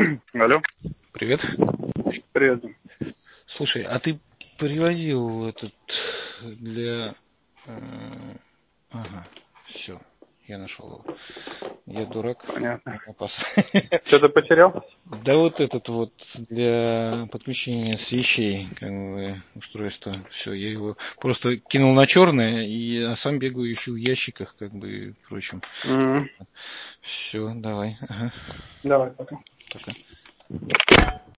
Алло, Привет. привет. Слушай, а ты привозил этот для... э, Ага, все, я нашел его. Я дурак, Понятно. меня пас. Что ты потерял? Да вот этот вот для подключения свечей, как бы, устройство. Все, я его просто кинул на черное, а сам бегаю ищу в ящиках, как бы, и прочим. Мгм. Все, давай. Ага, Давай, пока. пока.